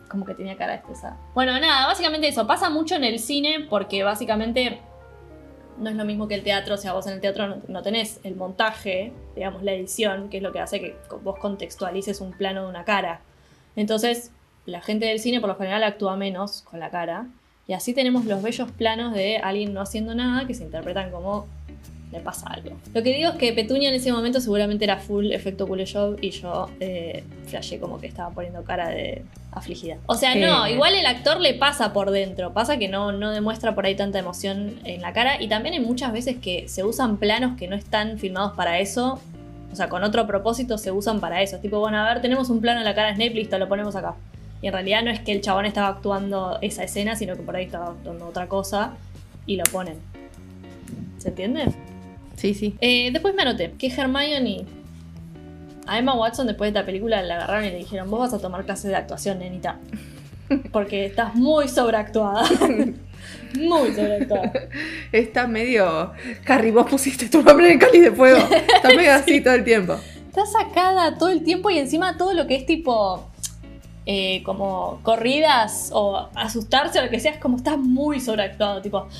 como que tenía cara de estresada. Bueno, nada, básicamente eso. Pasa mucho en el cine porque básicamente no es lo mismo que el teatro. O sea, vos en el teatro no, no tenés el montaje, digamos, la edición, que es lo que hace que vos contextualices un plano de una cara. Entonces, la gente del cine por lo general actúa menos con la cara. Y así tenemos los bellos planos de alguien no haciendo nada que se interpretan como le pasa algo. Lo que digo es que Petunia en ese momento seguramente era full efecto Kuleshov y yo eh, flashé como que estaba poniendo cara de afligida. O sea, no, eh. igual el actor le pasa por dentro, pasa que no, no demuestra por ahí tanta emoción en la cara y también hay muchas veces que se usan planos que no están filmados para eso, o sea, con otro propósito se usan para eso. Es tipo, bueno, a ver, tenemos un plano en la cara de Snape, listo, lo ponemos acá. Y en realidad no es que el chabón estaba actuando esa escena, sino que por ahí estaba actuando otra cosa y lo ponen. ¿Se entiende? Sí, sí. Eh, después me anoté que Hermione a Emma Watson después de esta película la agarraron y le dijeron: vos vas a tomar clases de actuación, nenita, porque estás muy sobreactuada. Muy sobreactuada. Está medio... Harry, vos pusiste tu nombre en el cáliz de fuego. Está medio así sí. todo el tiempo. Está sacada todo el tiempo y encima todo lo que es tipo... Eh, como corridas o asustarse o lo que sea, es como está muy sobreactuado, tipo...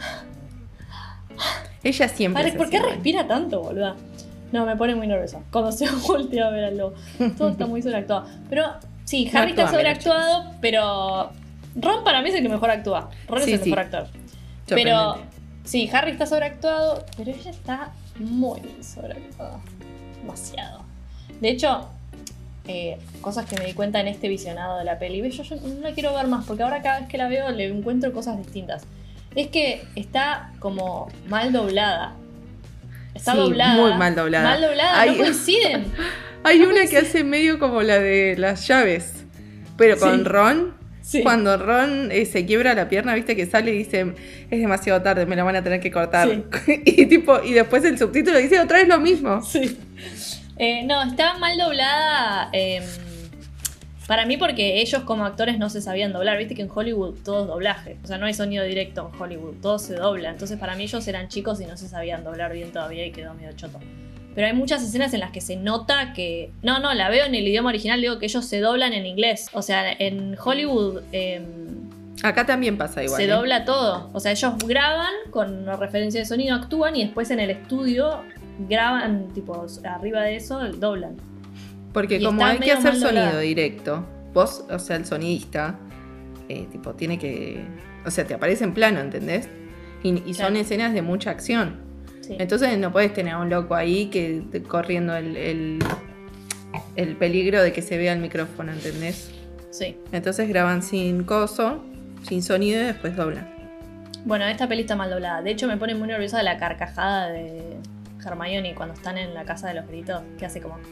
Ella siempre Padre, ¿por qué igual. respira tanto, boluda? No, me pone muy nerviosa cuando se voltea a ver al lobo. Todo está muy sobreactuado. Pero sí, Harry no está sobreactuado, bien, pero Ron para mí es el que mejor actúa. Ron sí, es el sí. mejor actor. Pero sí, Harry está sobreactuado, pero ella está muy sobreactuada. Demasiado. De hecho, eh, cosas que me di cuenta en este visionado de la peli. Yo, yo no la quiero ver más porque ahora cada vez que la veo le encuentro cosas distintas. Es que está como mal doblada. Está sí, doblada. Muy mal doblada. Mal doblada, hay, no coinciden. Hay no una coinciden. que hace medio como la de las llaves. Pero con sí. Ron, sí. cuando Ron eh, se quiebra la pierna, viste que sale y dice: es demasiado tarde, me la van a tener que cortar. Sí. y tipo, y después el subtítulo dice otra vez lo mismo. Sí. Eh, no, está mal doblada. Eh, Para mí porque ellos como actores no se sabían doblar. Viste que en Hollywood todo es doblaje. O sea, no hay sonido directo en Hollywood. Todo se dobla. Entonces para mí ellos eran chicos y no se sabían doblar bien todavía y quedó medio choto. Pero hay muchas escenas en las que se nota que... No, no, la veo en el idioma original. Digo que ellos se doblan en inglés. O sea, en Hollywood... Eh, Acá también pasa igual. Se ¿eh? dobla todo. O sea, ellos graban con una referencia de sonido, actúan y después en el estudio graban, tipo, arriba de eso, doblan. Porque y como hay que hacer sonido directo, vos, o sea, el sonidista, eh, tipo, tiene que... O sea, te aparece en plano, ¿entendés? Y, y son claro. escenas de mucha acción. Sí. Entonces no podés tener a un loco ahí que te, corriendo el, el, el peligro de que se vea el micrófono, ¿entendés? Sí. Entonces graban sin coso, sin sonido y después doblan. Bueno, esta peli está mal doblada. De hecho, me pone muy nerviosa la carcajada de Hermione cuando están en la casa de los gritos, que hace como...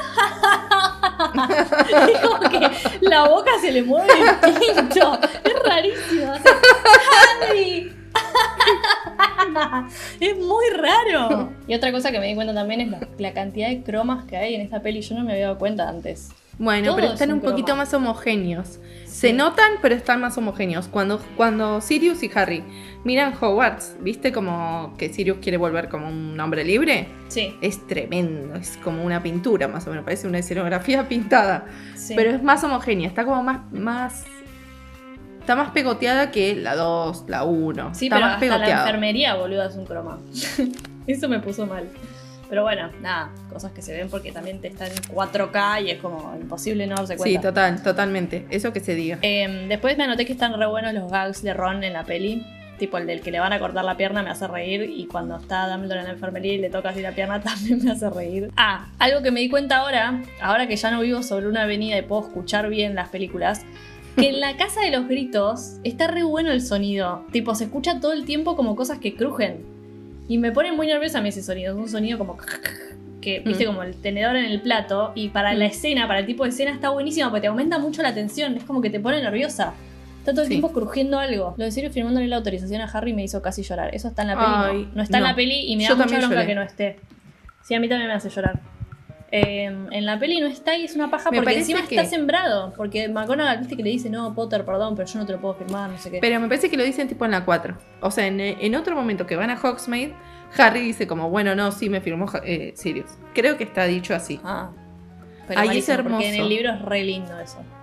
Es como que la boca se le mueve distinto. Es rarísimo. Hace... ¡Harry! Es muy raro. Y otra cosa que me di cuenta también es la, la cantidad de cromas que hay en esta peli. Yo no me había dado cuenta antes. Bueno, todo pero están un, un poquito más homogéneos. Sí. Se notan, pero están más homogéneos. Cuando, cuando Sirius y Harry miran Hogwarts, ¿viste como que Sirius quiere volver como un hombre libre? Sí. Es tremendo, es como una pintura más o menos, parece una escenografía pintada. Sí. Pero es más homogénea, está como más... más está más pegoteada que la dos, la uno. Sí, está pero más hasta pegoteada. La enfermería, boludo, es un croma. Eso me puso mal. Pero bueno, nada, cosas que se ven porque también te está en cuatro K y es como imposible no darse cuenta. Sí, total, totalmente. Eso que se diga. Eh, después me anoté que están re buenos los gags de Ron en la peli. Tipo el del que le van a cortar la pierna me hace reír. Y cuando está Dumbledore en la enfermería y le toca así la pierna también me hace reír. Ah, algo que me di cuenta ahora, ahora que ya no vivo sobre una avenida y puedo escuchar bien las películas, que en la casa de los gritos está re bueno el sonido. Tipo, se escucha todo el tiempo como cosas que crujen. Y me pone muy nerviosa a mí ese sonido. Es un sonido como... que, viste, mm. como el tenedor en el plato. Y para mm. la escena, para el tipo de escena está buenísimo porque te aumenta mucho la tensión. Es como que te pone nerviosa. Está todo el sí. tiempo crujiendo algo. Lo de Sirius firmándole la autorización a Harry me hizo casi llorar. Eso está en la peli. Ay, no. no está no. en la peli y me da Yo mucha bronca lloré. que no esté. Sí, a mí también me hace llorar. Eh, en la peli no está y es una paja me porque encima que... está sembrado. Porque McGonagall, viste que le dice: no, Potter, perdón, pero yo no te lo puedo firmar, no sé qué. Pero me parece que lo dicen tipo en la cuatro. O sea, en, en otro momento que van a Hogsmeade, Harry dice como: bueno, no, sí me firmó eh, Sirius. Creo que está dicho así. Ah, pero ahí es hermoso. Porque en el libro es re lindo eso.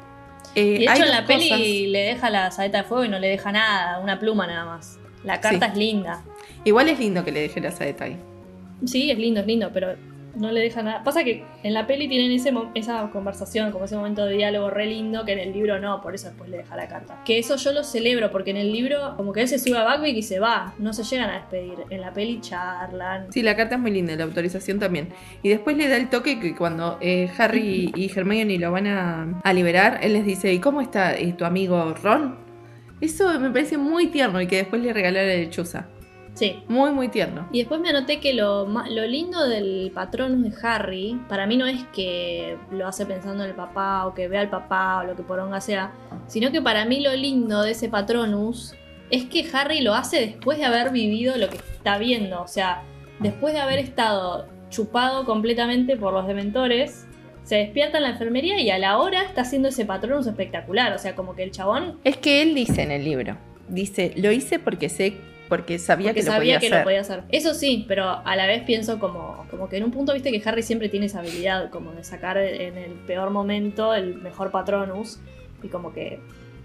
Eh, Y de hay hecho en dos la peli cosas. le deja la saeta de fuego y no le deja nada, una pluma nada más. La carta Sí. es linda. Igual es lindo que le deje la saeta ahí. Sí, es lindo, es lindo, pero no le deja nada. Pasa que en la peli tienen ese mo- esa conversación, como ese momento de diálogo re lindo, que en el libro no, por eso después le deja la carta. Que eso yo lo celebro, porque en el libro como que él se sube a Buckbeak y se va, no se llegan a despedir. En la peli charlan. Sí, la carta es muy linda, la autorización también. Y después le da el toque que cuando eh, Harry y Hermione lo van a, a liberar, él les dice, ¿y cómo está eh, tu amigo Ron? Eso me parece muy tierno y que después le regaló la lechuza. Sí. Muy, muy tierno. Y después me anoté que lo, ma- lo lindo del Patronus de Harry, para mí no es que lo hace pensando en el papá o que vea al papá o lo que poronga sea, sino que para mí lo lindo de ese Patronus es que Harry lo hace después de haber vivido lo que está viendo. O sea, después de haber estado chupado completamente por los dementores, se despierta en la enfermería y a la hora está haciendo ese Patronus espectacular. O sea, como que el chabón... Es que él dice en el libro, dice, lo hice porque sé, porque sabía Porque que lo sabía podía que hacer. lo podía hacer. Eso sí, pero a la vez pienso como, como que en un punto viste que Harry siempre tiene esa habilidad como de sacar en el peor momento el mejor Patronus. Y como que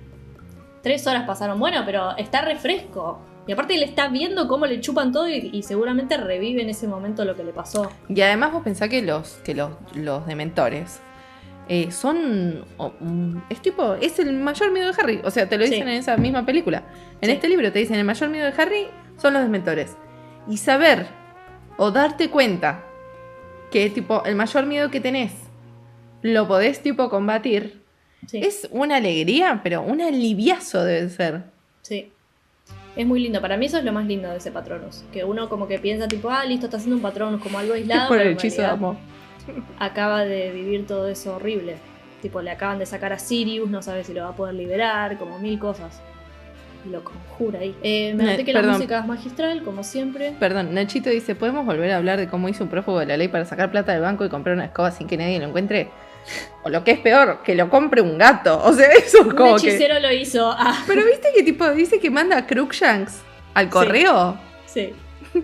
tres horas pasaron. Bueno, pero está refresco. Y aparte él está viendo cómo le chupan todo y, y seguramente revive en ese momento lo que le pasó. Y además vos pensás que los, que los, los dementores eh, son... oh, mm, es tipo, es el mayor miedo de Harry. O sea, te lo dicen Sí. en esa misma película. En Sí. este libro te dicen, el mayor miedo de Harry son los dementores. Y saber o darte cuenta que tipo el mayor miedo que tenés lo podés tipo combatir, Sí, es una alegría, pero un aliviazo debe ser. sí. Es muy lindo. Para mí eso es lo más lindo de ese Patronus. Que uno como que piensa tipo, ah, listo, está haciendo un Patronus como algo aislado. Por pero el en hechizo de realidad amor. acaba de vivir todo eso horrible. Tipo, le acaban de sacar a Sirius, no sabe si lo va a poder liberar, como mil cosas. Y lo conjura ahí. Eh, me Ne- noté que perdón. la música es magistral, como siempre. Perdón, Nachito dice, ¿podemos volver a hablar de cómo hizo un prófugo de la ley para sacar plata del banco y comprar una escoba sin que nadie lo encuentre? O lo que es peor, que lo compre un gato. O sea, eso es Un como que... hechicero lo hizo. Ah, Pero viste que tipo dice que manda a Crookshanks al correo. sí.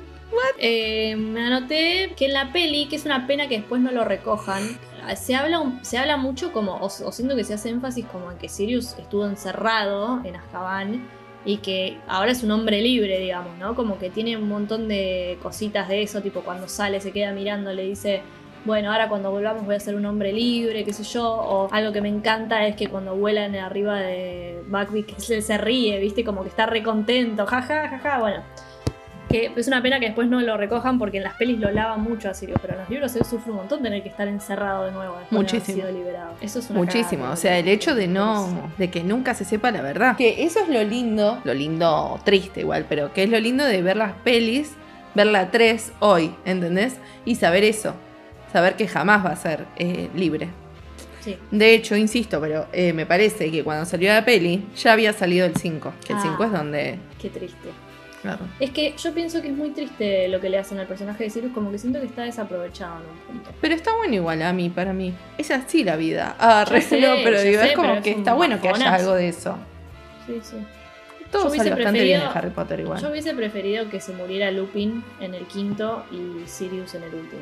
Eh, me anoté que en la peli, que es una pena que después no lo recojan, se habla, un- se habla mucho como, o, o siento que se hace énfasis como en que Sirius estuvo encerrado en Azkaban y que ahora es un hombre libre, digamos, ¿no? Como que tiene un montón de cositas de eso, tipo cuando sale se queda mirando, le dice, bueno, ahora cuando volvamos voy a ser un hombre libre, qué sé yo, o algo que me encanta es que cuando vuelan arriba de Buckbeak él se ríe, ¿viste? Como que está re contento, jaja, jaja, bueno. Que es una pena que después no lo recojan porque en las pelis lo lavan mucho a Sirius, pero en los libros él sufre un montón tener que estar encerrado de nuevo después Muchísimo. de haber sido liberado. Eso es una Muchísimo, cagada, o sea, el hecho de es- no, de que nunca se sepa la verdad. Que eso es lo lindo, lo lindo triste igual, pero que es lo lindo de ver las pelis, ver la tres hoy, ¿entendés? Y saber eso, saber que jamás va a ser eh, libre. Sí. De hecho, insisto, pero eh, me parece que cuando salió la peli ya había salido el cinco, que el Ah. cinco es donde... Qué triste. Claro. Es que yo pienso que es muy triste lo que le hacen al personaje de Sirius, como que siento que está desaprovechado en un punto. Pero está bueno igual a mí, para mí. Es así la vida. Ah, Ya re, sé, no, pero ya digo, sé, es como pero es que un está bueno que haya bajonazo. algo de eso. Sí, sí. Todo Yo sale hubiese bastante bien preferido- en Harry Potter igual. Yo hubiese preferido que se muriera Lupin en el quinto y Sirius en el último.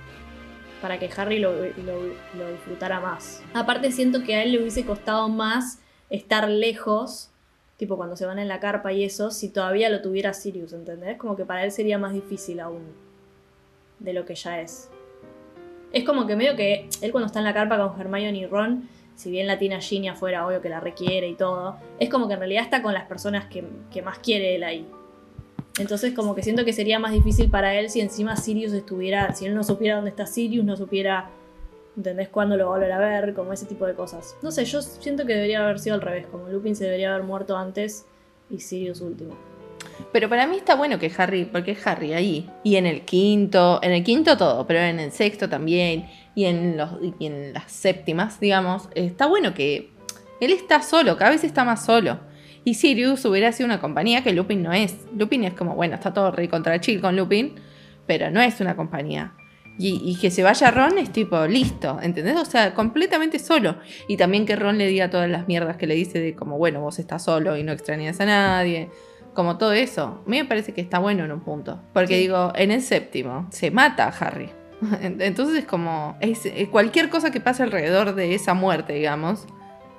Para que Harry lo, lo, lo disfrutara más. Aparte siento que a él le hubiese costado más estar lejos, tipo cuando se van en la carpa y eso, si todavía lo tuviera Sirius, ¿entendés? Como que para él sería más difícil aún de lo que ya es. Es como que medio que él cuando está en la carpa con Hermione y Ron, si bien la tiene a Ginny afuera, obvio que la requiere y todo, es como que en realidad está con las personas que, que más quiere él ahí. Entonces como que siento que sería más difícil para él si encima Sirius estuviera, si él no supiera dónde está Sirius, no supiera, ¿entendés? Cuándo lo va a volver a ver, como ese tipo de cosas. No sé, yo siento que debería haber sido al revés, como Lupin se debería haber muerto antes y Sirius último. Pero para mí está bueno que Harry, porque es Harry ahí. Y en el quinto, en el quinto todo, pero en el sexto también. Y en, los, y en las séptimas, digamos. Está bueno que él está solo, cada vez está más solo. Y Sirius hubiera sido una compañía que Lupin no es. Lupin es como, bueno, está todo re contra chill con Lupin, pero no es una compañía. Y, y que se vaya Ron es tipo, listo, ¿entendés? O sea, completamente solo. Y también que Ron le diga todas las mierdas que le dice de como, bueno, vos estás solo y no extrañas a nadie. Como todo eso. A mí me parece que está bueno en un punto. Porque Sí. digo, en el séptimo se mata a Harry. Entonces es como, es, es cualquier cosa que pase alrededor de esa muerte, digamos,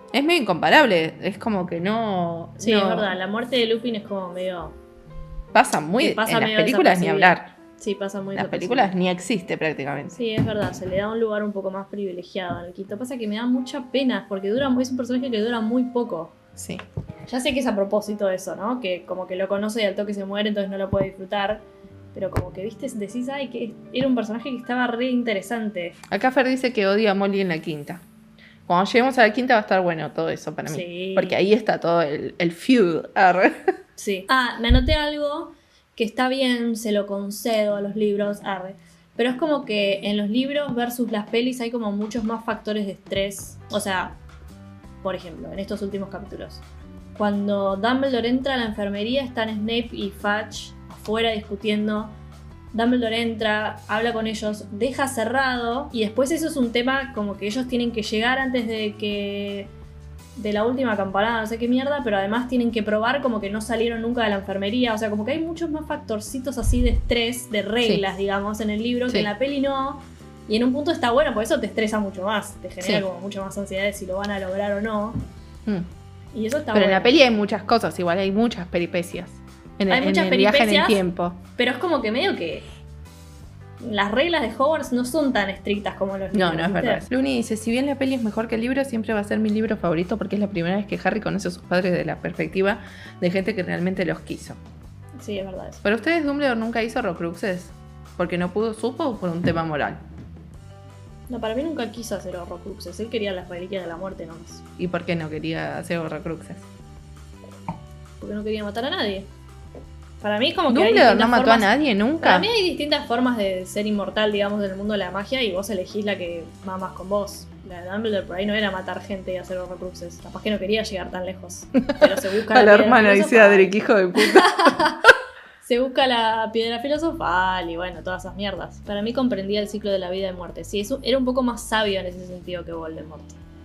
Es medio incomparable. Es como que no... Sí, no- es verdad. La muerte de Lupin es como medio... Pasa muy... que pasa en las medio películas ni desapercibida. hablar. Sí, pasa muy En las desapercibido. películas ni existe prácticamente. Sí, es verdad, se le da un lugar un poco más privilegiado en el quinto. Pasa que me da mucha pena porque dura, es un personaje que dura muy poco. Sí. Ya sé que es a propósito eso, ¿no? Que como que lo conoce y al toque se muere, entonces no lo puede disfrutar. Pero como que, viste, decís, ay, que era un personaje que estaba re interesante. Acá Fer dice que odia a Molly en la quinta. Cuando lleguemos a la quinta va a estar bueno todo eso para mí. Sí. Porque ahí está todo el, el feud. Arre. Sí. Ah, me anoté algo que está bien, se lo concedo a los libros, arre. Pero es como que en los libros versus las pelis hay como muchos más factores de estrés. O sea, por ejemplo, en estos últimos capítulos. Cuando Dumbledore entra a la enfermería están Snape y Fudge afuera discutiendo. Dumbledore entra, habla con ellos, deja cerrado y después eso es un tema como que ellos tienen que llegar antes de que... de la última campanada, no sé qué mierda, pero además tienen que probar como que no salieron nunca de la enfermería. O sea, como que hay muchos más factorcitos así de estrés, de reglas, Sí. digamos, en el libro, Sí. que en la peli no. Y en un punto está bueno, por eso te estresa mucho más. Te genera Sí. como mucho más ansiedad de si lo van a lograr o no. Mm. Y eso está Pero en bueno. la peli hay muchas cosas, igual hay muchas peripecias. En el, Hay en muchas el viaje en el peripecias. tiempo. Pero es como que medio que las reglas de Hogwarts no son tan estrictas como los libros. No, no es ¿viste? verdad. Luni dice, si bien la peli es mejor que el libro, siempre va a ser mi libro favorito porque es la primera vez que Harry conoce a sus padres desde la perspectiva de gente que realmente los quiso. Sí, es verdad eso. ¿Para ustedes Dumbledore nunca hizo Horcruxes? ¿Porque no pudo, supo o por un tema moral? No, para mí nunca quiso hacer Horrocruxes. Él quería las reliquias de la muerte nomás. ¿Y por qué no quería hacer Horcruxes? Porque no quería matar a nadie. Para mí es como que hay Dumbledore no distintas mató formas- a nadie nunca. Para mí hay distintas formas de ser inmortal, digamos, en el mundo de la magia y vos elegís la que va más con vos. La de Dumbledore por ahí no era matar gente y hacer Horrocruxes. Capaz que no quería llegar tan lejos. Pero se busca la Al piedra hermano dice filosofal. Adric, hijo de puta. Se busca la piedra filosofal y bueno, todas esas mierdas. Para mí comprendía el ciclo de la vida y muerte. Sí, eso era un poco más sabio en ese sentido que Voldemort.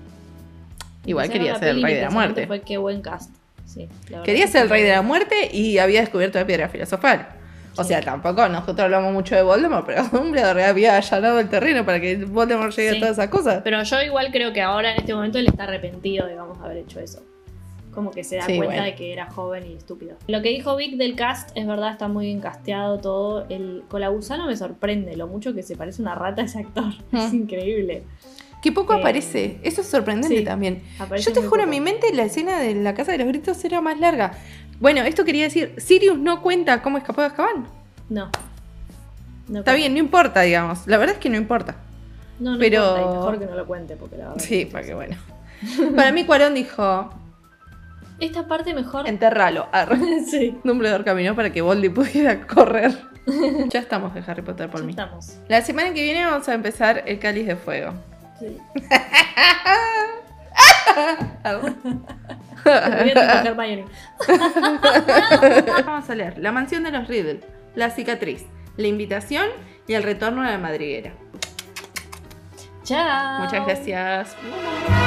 Igual Empecé a quería ver la ser el peli y rey mi de la pensamiento muerte. Fue qué buen cast. Sí, la verdad Quería que ser el sí. rey de la muerte y había descubierto la piedra filosofal. O Sí. sea, tampoco nosotros hablamos mucho de Voldemort, pero Dumbledore había allanado el terreno para que Voldemort llegue Sí. a todas esas cosas. Pero yo igual creo que ahora en este momento él está arrepentido de vamos, haber hecho eso. Como que se da Sí, cuenta bueno. de que era joven y estúpido. Lo que dijo Vic del cast es verdad, está muy bien casteado todo. El Colagusano me sorprende lo mucho que se parece a una rata ese actor. Mm. Es increíble. Que poco Eh, aparece. Eso es sorprendente sí, también. aparece Yo te muy juro, en poco. mi mente la escena de la Casa de los Gritos era más larga. Bueno, esto quería decir, Sirius no cuenta cómo escapó de Azkaban. No. No Está bien, no importa, digamos. La verdad es que no importa. No, no pero- importa, y mejor que no lo cuente porque la verdad. Sí, para que bueno. Para mí Cuarón dijo, Esta parte mejor. enterralo. Arre. Sí. Dumbledore caminó para que Voldy pudiera correr. Ya estamos de Harry Potter por Ya mí. estamos. La semana que viene vamos a empezar el Cáliz de Fuego. Sí. Arre. Voy a tipo Hermione. Vamos a leer La mansión de los Riddle, La cicatriz, La invitación y El retorno a la madriguera. Chao. Muchas gracias.